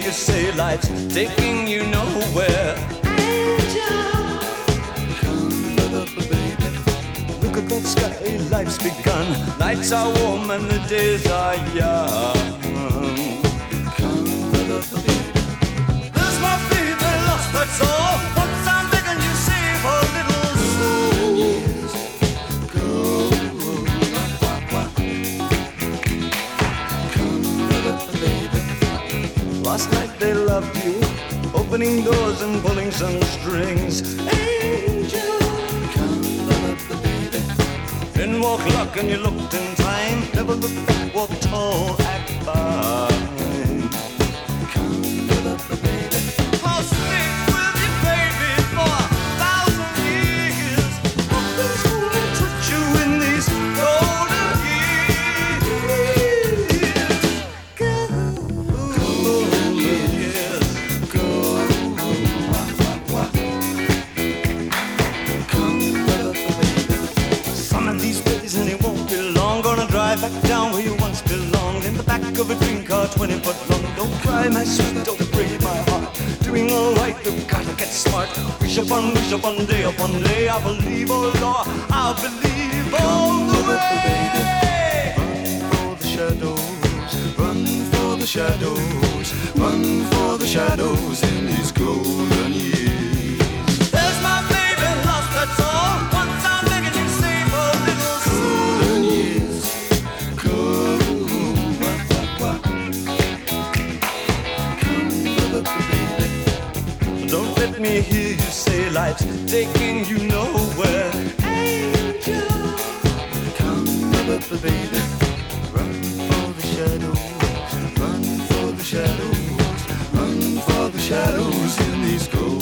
you say life's taking you nowhere. Angel, come up, baby. Look at that sky, life's begun. Nights are warm and the days are young. Come up, baby. There's my baby lost, that's all. Once I'm begging you, save a little soul. Years go. Come up, baby. Last night they loved you, opening doors and pulling some strings. Angel, come up, baby. Then walk luck and you looked in time. Never looked back, walk tall, act fine. Come up, baby. I'll stick with you, baby, for 1,000 years. Nothing's gonna touch you in these golden years. Golden years. Some of these days and it won't be long. Gonna drive back down where you once belonged. In the back of a dream car 20 foot long. Don't cry my sweet, don't break my heart. Doing alright, you've gotta get smart. Wish upon day upon day. I believe, oh Lord, I believe all the way. Run for the shadows, run for the shadows, run for the shadows in these golden years. There's my baby lost, that's all. Once I'm begging you, save a little golden years. Come up, baby. Don't let me hear you say life's taking you nowhere. Angel, come up, baby. Run for the shadows, run for the shadows, run for the shadows in these golden